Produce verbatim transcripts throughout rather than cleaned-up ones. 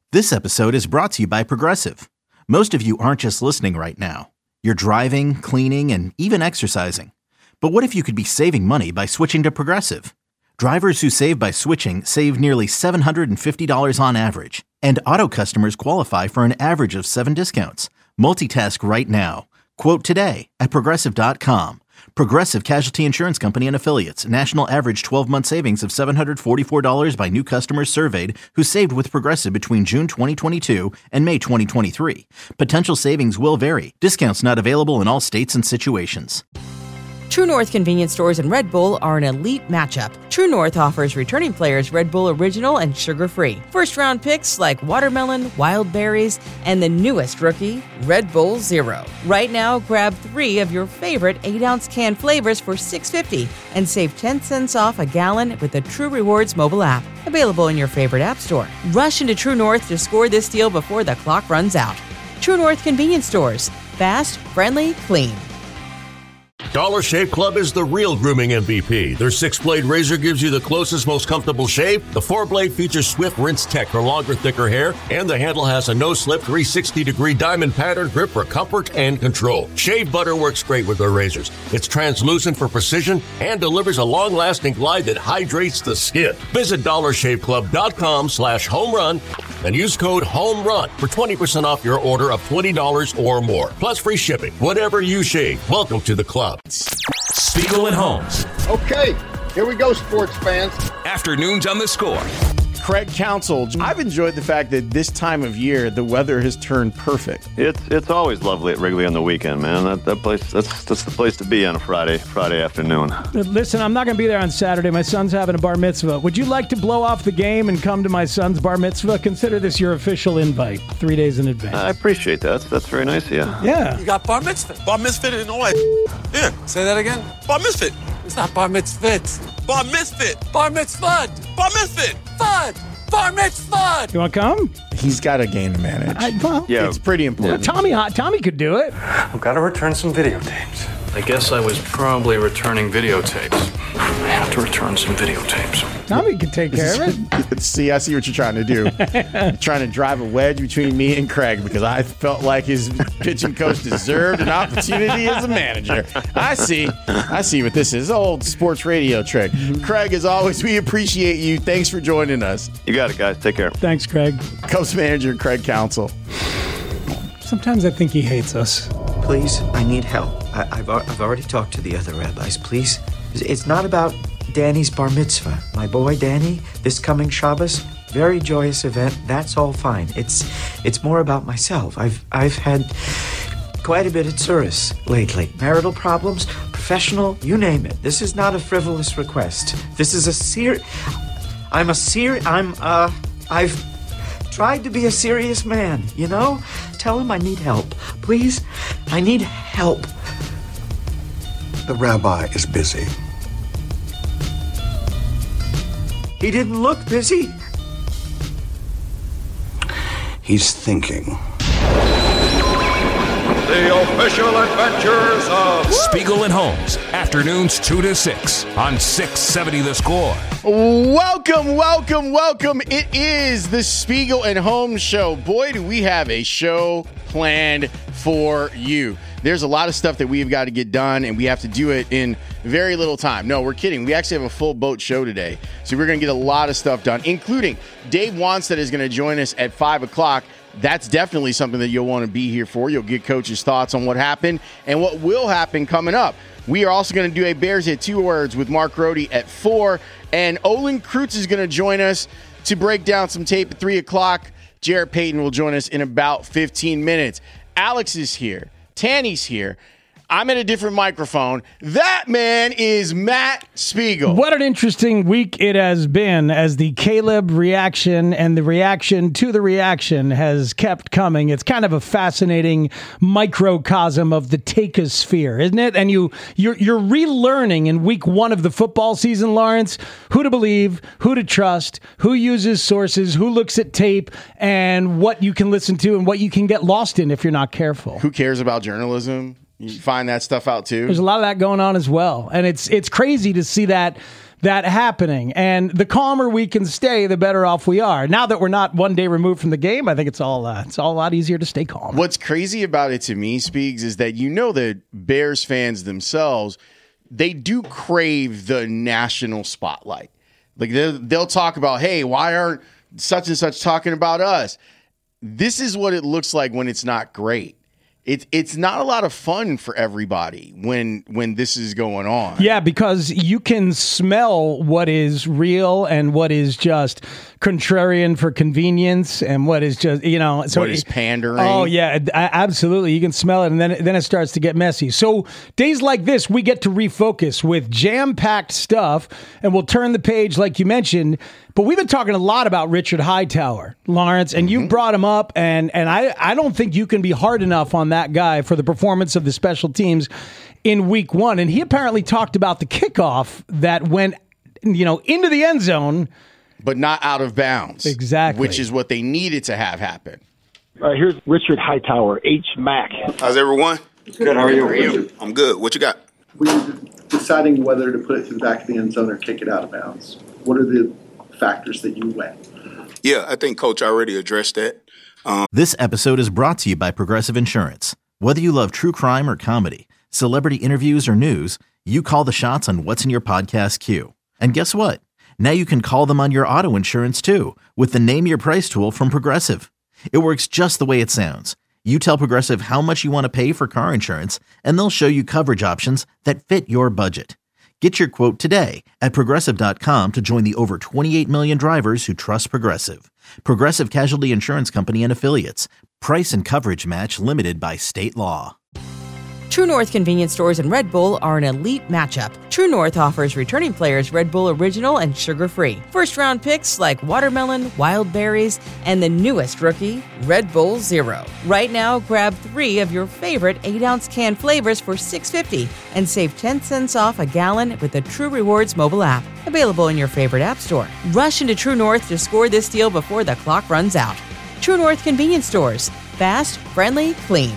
This episode is brought to you by Progressive. Most of you aren't just listening right now. You're driving, cleaning, and even exercising. But what if you could be saving money by switching to Progressive? Drivers who save by switching save nearly seven hundred fifty dollars on average. And auto customers qualify for an average of seven discounts. Multitask right now. Quote today at Progressive dot com. Progressive Casualty Insurance Company and Affiliates. National average twelve-month savings of seven hundred forty-four dollars by new customers surveyed who saved with Progressive between June twenty twenty-two and May twenty twenty-three. Potential savings will vary. Discounts not available in all states and situations. True North convenience stores and Red Bull are an elite matchup. True North offers returning players Red Bull Original and sugar-free. First-round picks like watermelon, wild berries, and the newest rookie, Red Bull Zero. Right now, grab three of your favorite eight-ounce can flavors for six dollars and fifty cents and save ten cents off a gallon with the True Rewards mobile app. Available in your favorite app store. Rush into True North to score this deal before the clock runs out. True North convenience stores. Fast, friendly, clean. Dollar Shave Club is the real grooming M V P. Their six-blade razor gives you the closest, most comfortable shave. The four-blade features Swift Rinse Tech for longer, thicker hair. And the handle has a no-slip three hundred sixty degree diamond pattern grip for comfort and control. Shave butter works great with their razors. It's translucent for precision and delivers a long-lasting glide that hydrates the skin. Visit dollar shave club dot com slash home run and use code HOMERUN for twenty percent off your order of twenty dollars or more. Plus free shipping. Whatever you shave, welcome to the club. Spiegel and Holmes. Okay, here we go, sports fans. Afternoons on The Score. Craig Counsell. I've enjoyed the fact that this time of year, the weather has turned perfect. It's it's always lovely at Wrigley on the weekend, man. That that place, that's that's the place to be on a Friday Friday afternoon. Listen, I'm not going to be there on Saturday. My son's having a bar mitzvah. Would you like to blow off the game and come to my son's bar mitzvah? Consider this your official invite, three days in advance. I appreciate that. That's, that's very nice of you. Yeah. You got bar mitzvah. Bar mitzvah and all that. Yeah. Say that again. Bar mitzvah. It's not bar mitzvah. Bar mitzvah. Bar mitzvah. Bar mitzvah. Fud. Bar mitzvah. You want to come? He's got a game to manage. I, well, Yeah. It's pretty important. Tommy, Tommy could do it. I've got to return some videotapes. I guess I was probably returning videotapes. I have to return some videotapes. Tommy could take care of it. See, I see what you're trying to do. You're trying to drive a wedge between me and Craig because I felt like his pitching coach deserved an opportunity as a manager. I see. I see what this is. Old sports radio trick. Mm-hmm. Craig, as always, we appreciate you. Thanks for joining us. You got it, guys. Take care. Thanks, Craig. Cubs manager Craig Counsell. Sometimes I think he hates us. Please, I need help. I, I've, I've already talked to the other rabbis. Please, it's not about Danny's bar mitzvah. My boy Danny, this coming Shabbos, very joyous event. That's all fine. It's it's more about myself. I've I've had quite a bit at Tsuris lately. Marital problems, professional, you name it. This is not a frivolous request. This is a ser. I'm a ser. I'm uh. I've tried to be a serious man. You know. Tell him I need help. Please, I need help. The rabbi is busy. He didn't look busy. He's thinking. The official adventures of Spiegel and Holmes. Afternoons two to six on six seventy The Score. Welcome, welcome, welcome. It is the Spiegel and Holmes Show. Boy, do we have a show planned for you. There's a lot of stuff that we've got to get done, and we have to do it in very little time. No, we're kidding. We actually have a full boat show today. So we're going to get a lot of stuff done, including Dave Wanstead is going to join us at five o'clock. That's definitely something that you'll want to be here for. You'll get Coach's thoughts on what happened and what will happen coming up. We are also going to do a Bears Hit Two Words with Mark Rohde at four. And Olin Kreutz is going to join us to break down some tape at three o'clock. Jarrett Payton will join us in about fifteen minutes. Alex is here. Tanny's here. I'm at a different microphone. That man is Matt Spiegel. What an interesting week it has been as the Caleb reaction and the reaction to the reaction has kept coming. It's kind of a fascinating microcosm of the takeosphere, isn't it? And you, you're, you're relearning in week one of the football season, Lawrence, who to believe, who to trust, who uses sources, who looks at tape, and what you can listen to and what you can get lost in if you're not careful. Who cares about journalism? You find that stuff out too. There's a lot of that going on as well. And it's it's crazy to see that that happening. And the calmer we can stay, the better off we are. Now that we're not one day removed from the game, I think it's all uh, it's all a lot easier to stay calm. What's crazy about it to me, Speaks, is that you know the Bears fans themselves, they do crave the national spotlight. Like they'll, they'll talk about, hey, why aren't such and such talking about us? This is what it looks like when it's not great. It, it's not a lot of fun for everybody when when this is going on. Yeah, because you can smell what is real and what is just contrarian for convenience and what is just, you know. So what is pandering. Oh, yeah, absolutely. You can smell it, and then, then it starts to get messy. So days like this, we get to refocus with jam-packed stuff, and we'll turn the page like you mentioned. But we've been talking a lot about Richard Hightower, Lawrence, and mm-hmm. you brought him up, and and I, I don't think you can be hard enough on that guy for the performance of the special teams in week one. And he apparently talked about the kickoff that went, you know, into the end zone. But not out of bounds. Exactly. Which is what they needed to have happen. Uh, here's Richard Hightower, H Mac. How's everyone? Good, how are you? How are you? I'm good. What you got? We were deciding whether to put it to the back of the end zone or kick it out of bounds. What are the factors that you weigh? Yeah, I think Coach already addressed that. Um, this episode is brought to you by Progressive Insurance. Whether you love true crime or comedy, celebrity interviews or news, you call the shots on what's in your podcast queue. And guess what? Now you can call them on your auto insurance too with the Name Your Price tool from Progressive. It works just the way it sounds. You tell Progressive how much you want to pay for car insurance, and they'll show you coverage options that fit your budget. Get your quote today at Progressive dot com to join the over twenty-eight million drivers who trust Progressive. Progressive Casualty Insurance Company and Affiliates. Price and coverage match limited by state law. True North convenience stores and Red Bull are an elite matchup. True North offers returning players Red Bull Original and sugar-free. First-round picks like watermelon, wild berries, and the newest rookie, Red Bull Zero. Right now, grab three of your favorite eight-ounce can flavors for six dollars and fifty cents and save ten cents off a gallon with the True Rewards mobile app. Available in your favorite app store. Rush into True North to score this deal before the clock runs out. True North convenience stores. Fast, friendly, clean.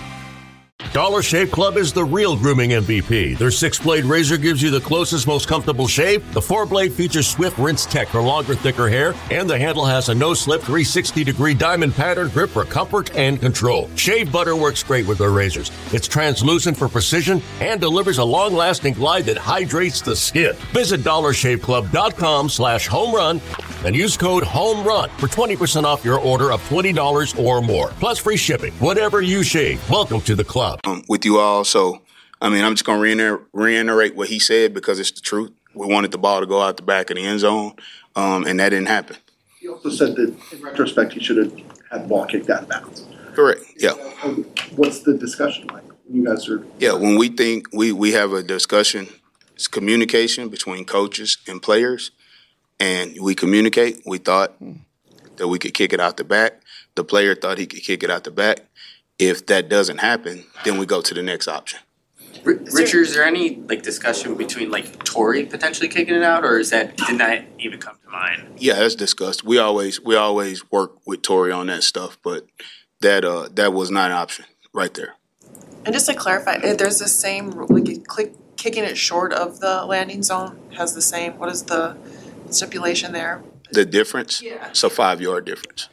Dollar Shave Club is the real grooming M V P. Their six-blade razor gives you the closest, most comfortable shave. The four-blade features Swift Rinse Tech for longer, thicker hair, and the handle has a no-slip three hundred sixty degree diamond pattern grip for comfort and control. Shave butter works great with their razors. It's translucent for precision and delivers a long-lasting glide that hydrates the skin. Visit dollar shave club dot com slash home run and use code HOMERUN for twenty percent off your order of twenty dollars or more, plus free shipping. Whatever you shave, welcome to the club. Um, with you all, so I mean, I'm just going to reiter- reiterate what he said because it's the truth. We wanted the ball to go out the back of the end zone, um, and that didn't happen. He also said that in retrospect, he should have had the ball kicked out of bounds. Correct. Yeah. What's the discussion like? You guys are. Yeah, when we think we we have a discussion, it's communication between coaches and players, and we communicate. We thought that we could kick it out the back. The player thought he could kick it out the back. If that doesn't happen, then we go to the next option. Richard, is there any like discussion between like Torrey potentially kicking it out, or is that did that even come to mind? Yeah, that's discussed. We always we always work with Torrey on that stuff, but that uh that was not an option right there. And just to clarify, there's the same like click, kicking it short of the landing zone has the same. What is the stipulation there? The difference? Yeah, it's a five yard difference.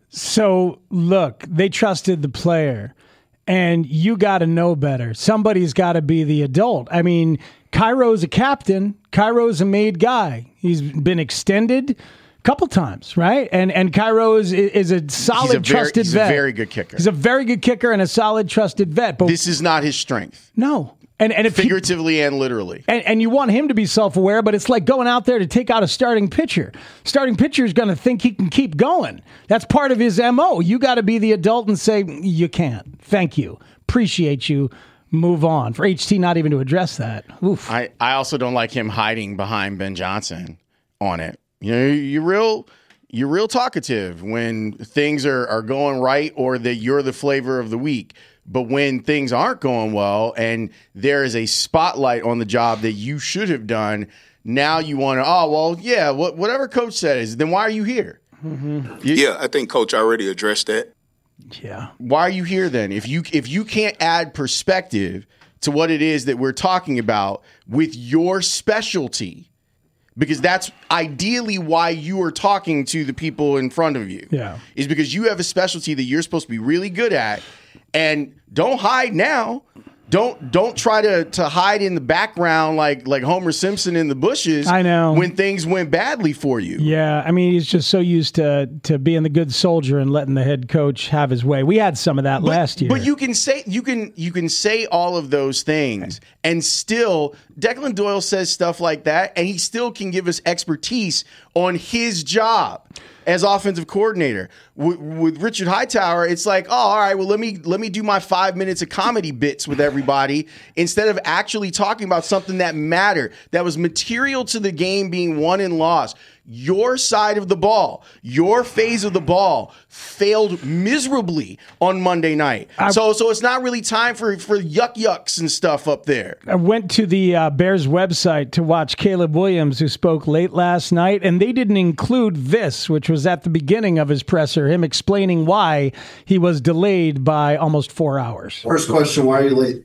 So, look, they trusted the player, and you got to know better. Somebody's got to be the adult. I mean, Cairo's a captain. Cairo's a made guy. He's been extended a couple times, right? And and Cairo is, is a solid, he's a very, trusted he's vet. He's a very good kicker. He's a very good kicker and a solid, trusted vet. But this is not his strength. No. And, and if figuratively he, and literally. And, and you want him to be self-aware, but it's like going out there to take out a starting pitcher. Starting pitcher is going to think he can keep going. That's part of his M O. You got to be the adult and say, you can't. Thank you. Appreciate you. Move on. For H T not even to address that. Oof. I, I also don't like him hiding behind Ben Johnson on it. You know, you're real, you're real talkative when things are, are going right or that you're the flavor of the week. But when things aren't going well and there is a spotlight on the job that you should have done, now you want to, oh, well, yeah, what, whatever coach says, then why are you here? Mm-hmm. You, yeah, I think coach already addressed that. Yeah. Why are you here then? If you if you can't add perspective to what it is that we're talking about with your specialty, because that's ideally why you are talking to the people in front of you. Yeah. Is because you have a specialty that you're supposed to be really good at, and don't hide now. Don't don't try to to hide in the background like like Homer Simpson in the bushes. I know. When things went badly for you. Yeah, I mean, he's just so used to to being the good soldier and letting the head coach have his way. We had some of that But, last year. but you can say you can you can say all of those things, and still Declan Doyle says stuff like that, and he still can give us expertise on his job as offensive coordinator. With, with Richard Hightower, it's like, oh, all right, well, let me let me do my five minutes of comedy bits with everybody instead of actually talking about something that mattered, that was material to the game being won and lost. Your side of the ball, your phase of the ball failed miserably on Monday night. I, so so it's not really time for, for yuck yucks and stuff up there. I went to the uh, Bears website to watch Caleb Williams, who spoke late last night, and they didn't include this, which was at the beginning of his presser, him explaining why he was delayed by almost four hours. First question, why are you late?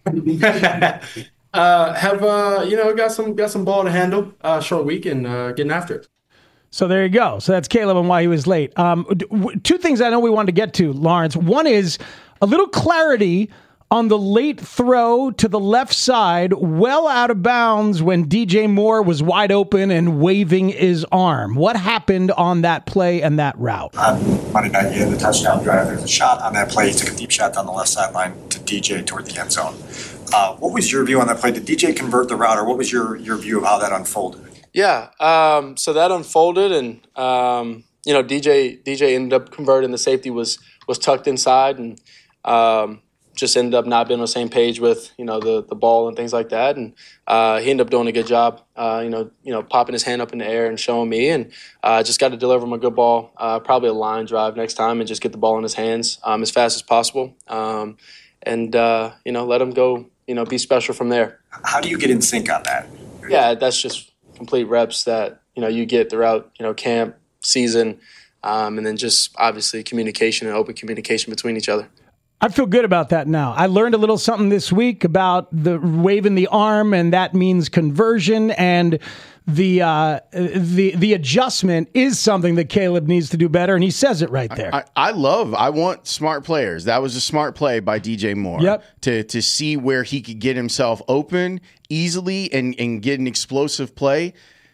Uh, have uh, you know, got some got some ball to handle. Uh, short week and uh, getting after it. So there you go. So that's Caleb and why he was late. Um, two things I know we wanted to get to, Lawrence. One is a little clarity on the late throw to the left side, well out of bounds when D J Moore was wide open and waving his arm. What happened on that play and that route? On Monday night, you had the touchdown drive. There's a shot on that play. He took a deep shot down the left sideline to D J toward the end zone. Uh, what was your view on that play? Did D J convert the route, or what was your, your view of how that unfolded? Yeah, um, so that unfolded, and um, you know, D J D J ended up converting. The safety was was tucked inside, and um, just ended up not being on the same page with you know the the ball and things like that. And uh, he ended up doing a good job, uh, you know, you know, popping his hand up in the air and showing me, and uh, just got to deliver him a good ball, uh, probably a line drive next time, and just get the ball in his hands um, as fast as possible, um, and uh, you know, let him go. You know, be special from there. How do you get in sync on that? Yeah, that's just complete reps that, you know, you get throughout, you know, camp, season, um, and then just obviously communication and open communication between each other. I feel good about that now. I learned a little something this week about the waving the arm, and that means conversion, and the uh, the the adjustment is something that Caleb needs to do better, and he says it right there. I, I love, I want smart players. That was a smart play by D J Moore. Yep. To to see where he could get himself open easily and, and get an explosive play.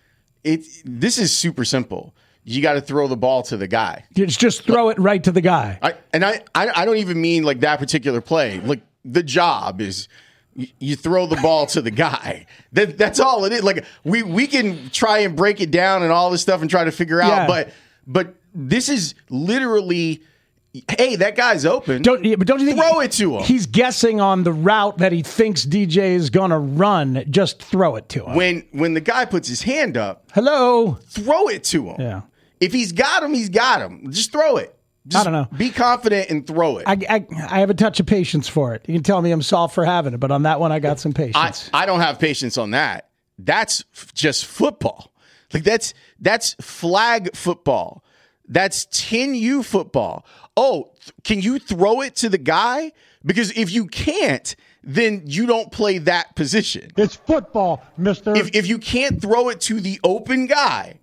It this is super simple. You got to throw the ball to the guy. Just just throw it right to the guy. I, and I, I I don't even mean like that particular play. Like the job is you, you throw the ball to the guy. That that's all it is. Like we we can try and break it down and all this stuff and try to figure out. Yeah. But but this is literally, hey, that guy's open. Don't yeah, but don't you think throw it to him? He's guessing on the route that he thinks D J is going to run. Just throw it to him. When when the guy puts his hand up, hello, throw it to him. Yeah. If he's got him, he's got him. Just throw it. Just I don't know. Be confident and throw it. I, I I have a touch of patience for it. You can tell me I'm soft for having it, but on that one, I got some patience. I, I don't have patience on that. That's f- just football. Like that's that's flag football. That's ten U football. Oh, th- can you throw it to the guy? Because if you can't, then you don't play that position. It's football, mister. If if you can't throw it to the open guy,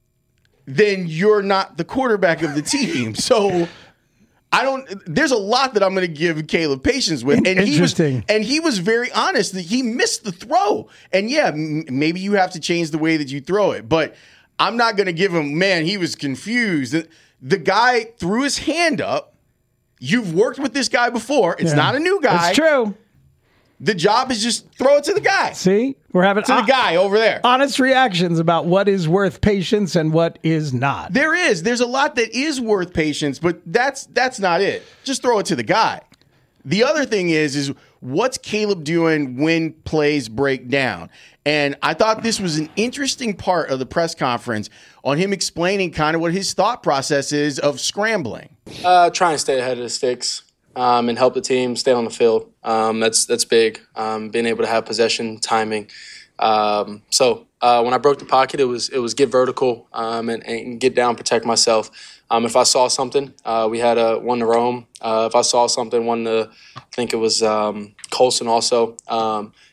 then you're not the quarterback of the team. So I don't, there's a lot that I'm going to give Caleb patience with. And he was, Interesting. and he was very honest that he missed the throw. And yeah, m- maybe you have to change the way that you throw it, but I'm not going to give him, man, he was confused. The guy threw his hand up. You've worked with this guy before. It's Yeah. not a new guy. It's true. The job is just throw it to the guy. See, we're having to the guy over there. Honest reactions about what is worth patience and what is not. There is. There's a lot that is worth patience, but that's that's not it. Just throw it to the guy. The other thing is, is what's Caleb doing when plays break down? And I thought this was an interesting part of the press conference on him explaining kind of what his thought process is of scrambling. Uh, try and stay ahead of the sticks. Um, and help the team stay on the field. Um, that's that's big. Um, being able to have possession, timing. Um, so uh, when I broke the pocket, it was it was get vertical um, and, and get down, protect myself. Um, if I saw something, uh, we had a one to Rome. Uh, if I saw something, one to I think it was um, Colson also. Um,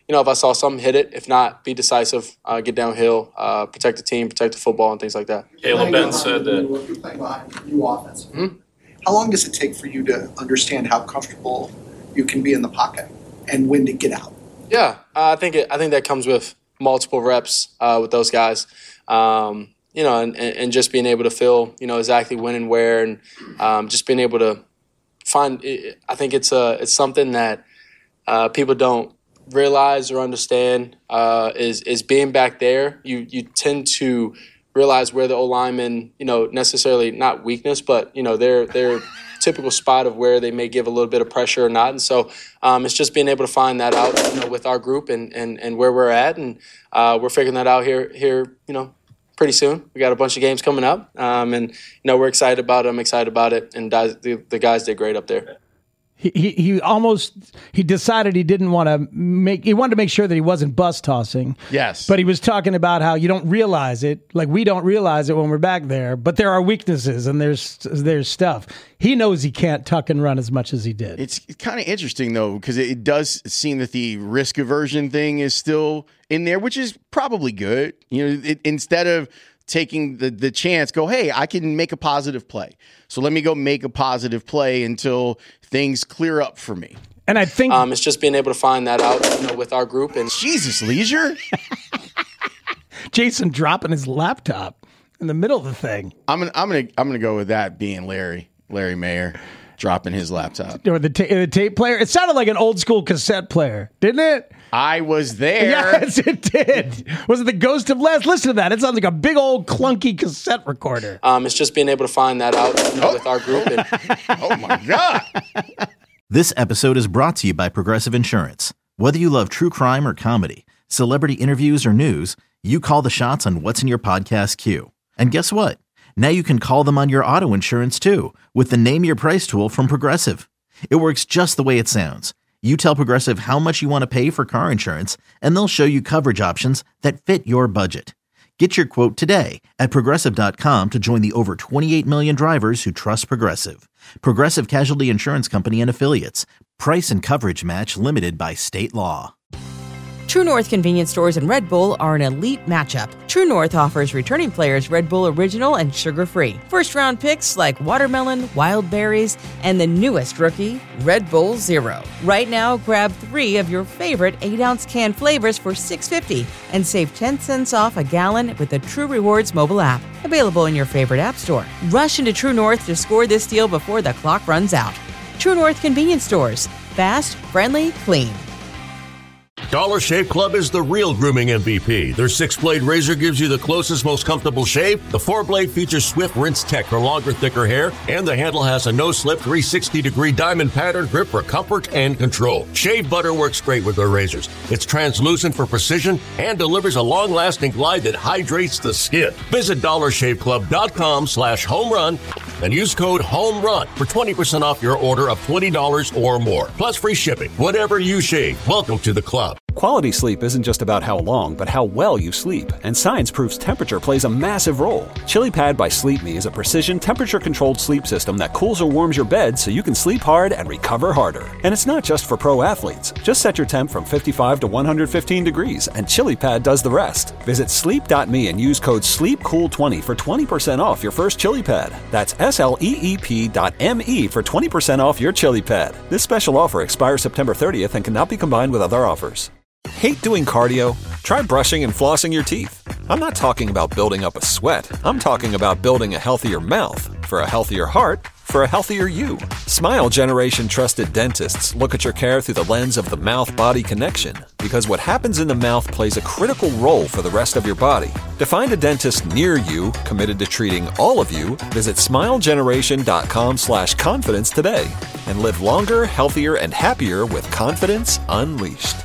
you know, if I saw something, hit it. If not, be decisive, uh, get downhill, uh, protect the team, protect the football, and things like that. Caleb Ben said that. You're playing behind new offense. Mm-hmm. How long does it take for you to understand how comfortable you can be in the pocket and when to get out? Yeah, uh, I think it, I think that comes with multiple reps uh, with those guys. Um, you know, and, and just being able to feel, you know, exactly when and where, and um, just being able to find. I think it's a it's something that uh, people don't realize or understand uh, is is being back there. You you tend to realize where the O lineman, you know, necessarily not weakness, but you know their their typical spot of where they may give a little bit of pressure or not. And so um, it's just being able to find that out, you know, with our group and and, and where we're at, and uh, we're figuring that out here here, you know, pretty soon. We got a bunch of games coming up, um, and you know we're excited about it. I'm excited about it, and the, the guys did great up there. He, he he almost he decided he didn't want to make he wanted to make sure that he wasn't bus tossing. Yes, but he was talking about how you don't realize it, like we don't realize it when we're back there. But there are weaknesses and there's there's stuff. He knows he can't tuck and run as much as he did. It's kind of interesting though, because it does seem that the risk aversion thing is still in there, which is probably good. You know, it, instead of taking the the chance, go, hey, I can make a positive play. So let me go make a positive play until things clear up for me. And I think um, it's just being able to find that out, you know, with our group. And Jesus, Leisure, Jason dropping his laptop in the middle of the thing. I'm gonna I'm gonna I'm gonna go with that being Larry Larry Mayer dropping his laptop or the, ta- the tape player. It sounded like an old school cassette player, didn't it? I was there. Yes, it did. Was it the Ghost of Les? Listen to that. It sounds like a big old clunky cassette recorder. Um, it's just being able to find that out, you know, oh. with our group. And oh my God. This episode is brought to you by Progressive Insurance. Whether you love true crime or comedy, celebrity interviews or news, you call the shots on what's in your podcast queue. And guess what? Now you can call them on your auto insurance too with the Name Your Price tool from Progressive. It works just the way it sounds. You tell Progressive how much you want to pay for car insurance, and they'll show you coverage options that fit your budget. Get your quote today at Progressive dot com to join the over twenty-eight million drivers who trust Progressive. Progressive Casualty Insurance Company and Affiliates. Price and coverage match limited by state law. True North convenience stores and Red Bull are an elite matchup. True North offers returning players Red Bull Original and sugar-free. First-round picks like watermelon, wild berries, and the newest rookie, Red Bull Zero. Right now, grab three of your favorite eight-ounce can flavors for six dollars and fifty cents and save ten cents off a gallon with the True Rewards mobile app. Available in your favorite app store. Rush into True North to score this deal before the clock runs out. True North convenience stores. Fast, friendly, clean. Dollar Shave Club is the real grooming M V P. Their six-blade razor gives you the closest, most comfortable shave. The four-blade features Swift Rinse Tech for longer, thicker hair, and the handle has a no-slip three hundred sixty degree diamond pattern grip for comfort and control. Shave butter works great with their razors. It's translucent for precision and delivers a long-lasting glide that hydrates the skin. Visit dollar shave club dot com slash home run and use code HOMERUN for twenty percent off your order of twenty dollars or more, plus free shipping. Whatever you shave, welcome to the club. Quality sleep isn't just about how long, but how well you sleep. And science proves temperature plays a massive role. ChiliPad by Sleep Me is a precision temperature-controlled sleep system that cools or warms your bed so you can sleep hard and recover harder. And it's not just for pro athletes. Just set your temp from fifty-five to one hundred fifteen degrees, and ChiliPad does the rest. Visit sleep dot me and use code sleep cool twenty for twenty percent off your first ChiliPad. That's S L E E P dot M E for twenty percent off your ChiliPad. This special offer expires September thirtieth and cannot be combined with other offers. Hate doing cardio? Try brushing and flossing your teeth. I'm not talking about building up a sweat. I'm talking about building a healthier mouth. For a healthier heart, for a healthier you. Smile Generation trusted dentists look at your care through the lens of the mouth-body connection, because what happens in the mouth plays a critical role for the rest of your body. To find a dentist near you committed to treating all of you, visit smile generation dot com slash confidence today and live longer, healthier, and happier with confidence unleashed.